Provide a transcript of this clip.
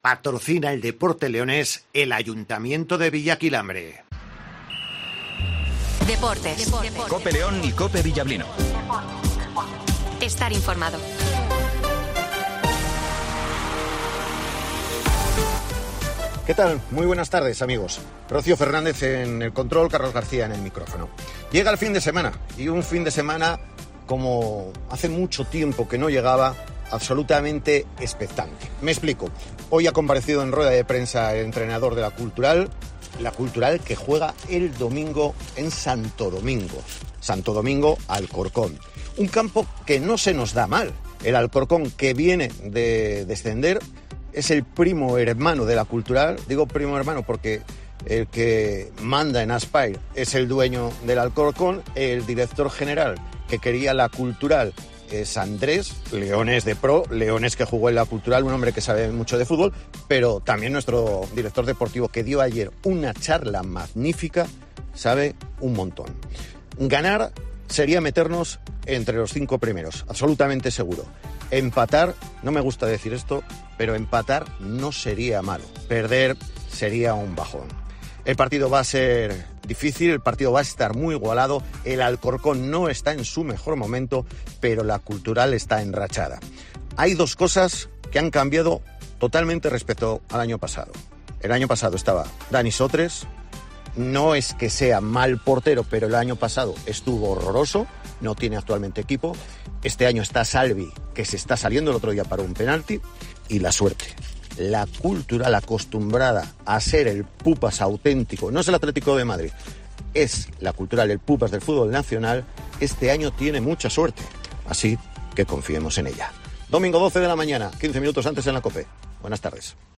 Patrocina el deporte leonés el Ayuntamiento de Villaquilambre. Deportes. Cope León y Cope Villablino. Estar informado. ¿Qué tal? Muy buenas tardes, amigos. Rocío Fernández en el control, Carlos García en el micrófono. Llega el fin de semana, y un fin de semana como hace mucho tiempo que no llegaba, absolutamente expectante. Me explico. Hoy ha comparecido en rueda de prensa el entrenador de la Cultural que juega el domingo en Santo Domingo, Alcorcón. Un campo que no se nos da mal. El Alcorcón, que viene de descender, es el primo hermano de la Cultural. Digo primo hermano porque el que manda en Aspire es el dueño del Alcorcón. El director general que quería la Cultural es Andrés, leones de pro, leones que jugó en la Cultural, un hombre que sabe mucho de fútbol, pero también nuestro director deportivo, que dio ayer una charla magnífica, sabe un montón. Ganar sería meternos entre los 5 primeros, absolutamente seguro. Empatar, no me gusta decir esto, pero empatar no sería malo. Perder sería un bajón. El partido va a ser difícil, el partido va a estar muy igualado. El Alcorcón no está en su mejor momento, pero la Cultural está enrachada. Hay 2 cosas que han cambiado totalmente respecto al año pasado. El año pasado estaba Dani Sotres. No es que sea mal portero, pero el año pasado estuvo horroroso. No tiene actualmente equipo. Este año está Salvi, que se está saliendo, el otro día para un penalti. Y la suerte. La Cultural, acostumbrada a ser el pupas auténtico, no es el Atlético de Madrid, es la Cultural, el pupas del fútbol nacional, este año tiene mucha suerte. Así que confiemos en ella. Domingo 12 de la mañana, 15 minutos antes en la COPE. Buenas tardes.